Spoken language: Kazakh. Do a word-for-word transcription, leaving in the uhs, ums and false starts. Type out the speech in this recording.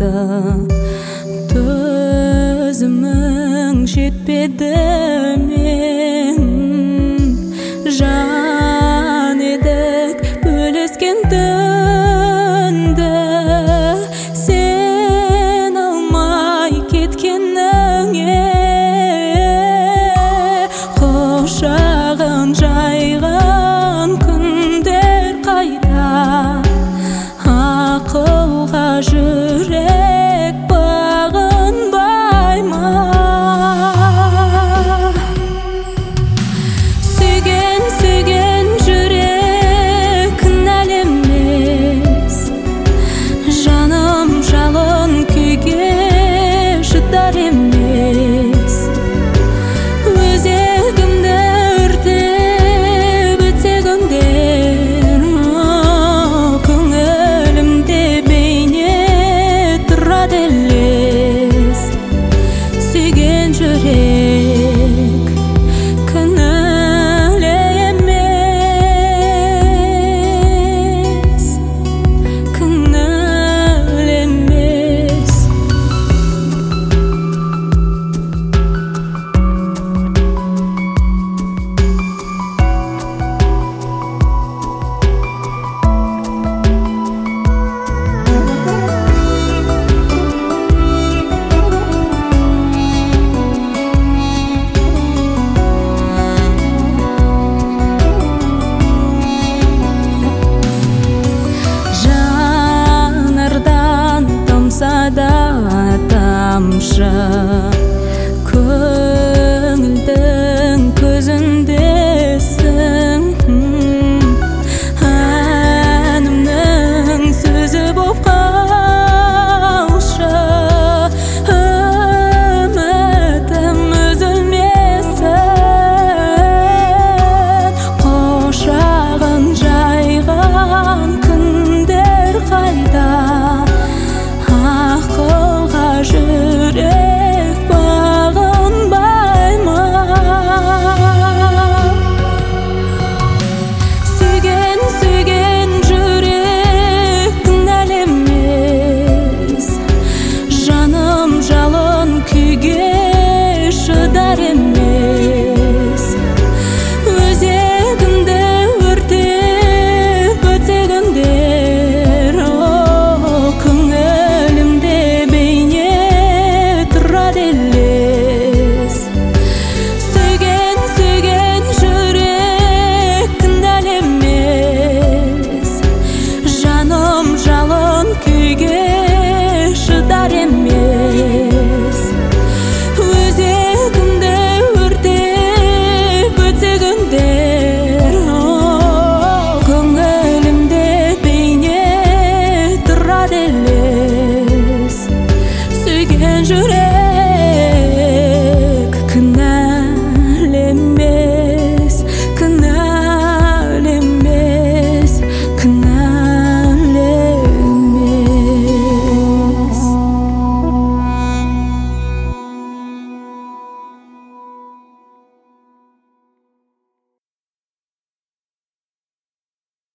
Төзімің жетпеді мен жан едік бөліскен түнді сен алмай кеткеніңе құшағын жайған күндер қайда ақылға жүрек бағынбай ма сүйген сүйген жүрек кінәлі емес жаным жалын күйге шыдар емес өзегімді өртеп өтсе күндер көңілімде бейне тұрады елес сүйген жүрек кінәлі емес кінәлі емес жанардан тамса да тамшы